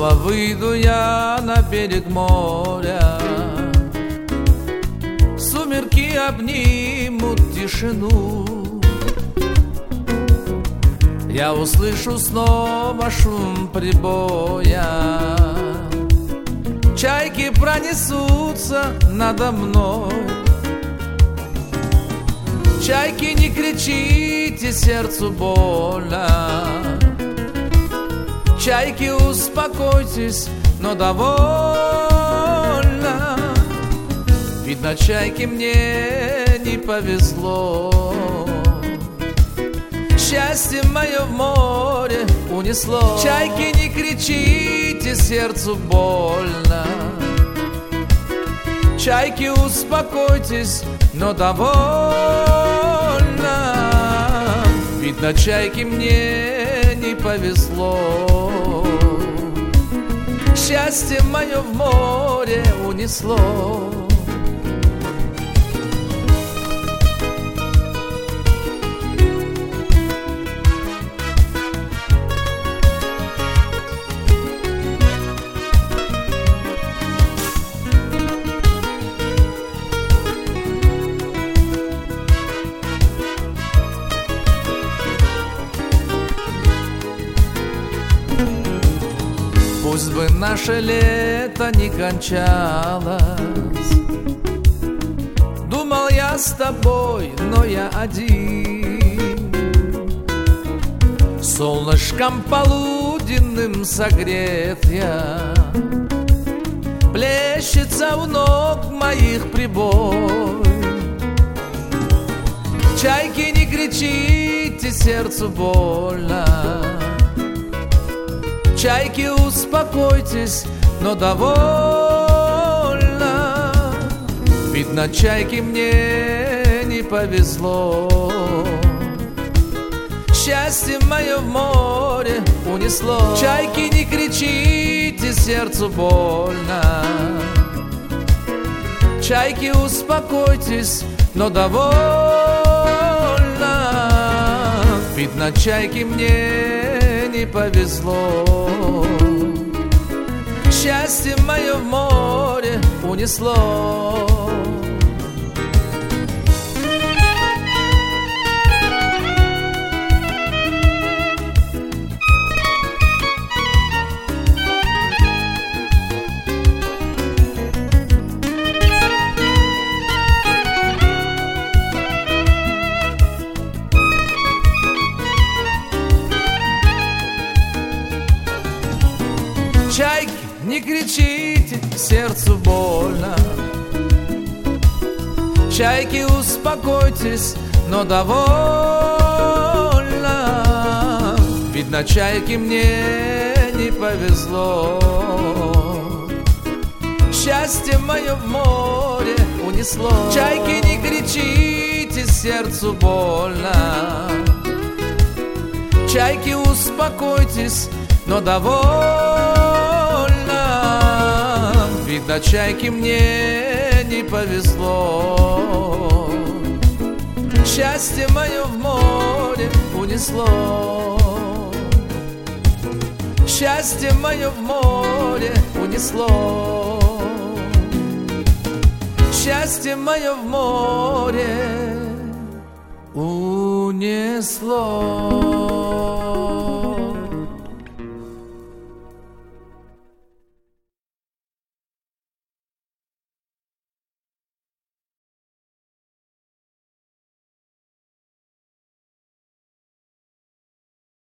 Снова выйду я на берег моря, сумерки обнимут тишину. Я услышу снова шум прибоя, чайки пронесутся надо мной. Чайки, не кричите, сердцу больно. Чайки, успокойтесь, но довольно. Видно, чайке мне не повезло. Счастье мое в море унесло. Чайки, не кричите, сердцу больно. Чайки, успокойтесь, но довольно. Видно, чайке мне не повезло. Счастье мое в море унесло. Пусть бы наше лето не кончалось. Думал я с тобой, но я один. Солнышком полуденным согрет я. Плещется у ног моих прибой. Чайки, не кричите, сердцу больно. Чайки, успокойтесь, но довольно. Видно, чайке мне не повезло. Счастье мое в море унесло. Чайки, не кричите, сердцу больно. Чайки, успокойтесь, но довольно. Видно, чайке мне не повезло. Счастье мое в море унесло. Чайки, не кричите, сердцу больно. Чайки, успокойтесь, но довольно. Видно, чайке мне не повезло. Счастье мое в море унесло. Чайки, не кричите, сердцу больно. Чайки, успокойтесь, но довольно. Видно, чайке мне не повезло. Счастье мое в море унесло. Счастье мое в море унесло. Счастье мое в море унесло.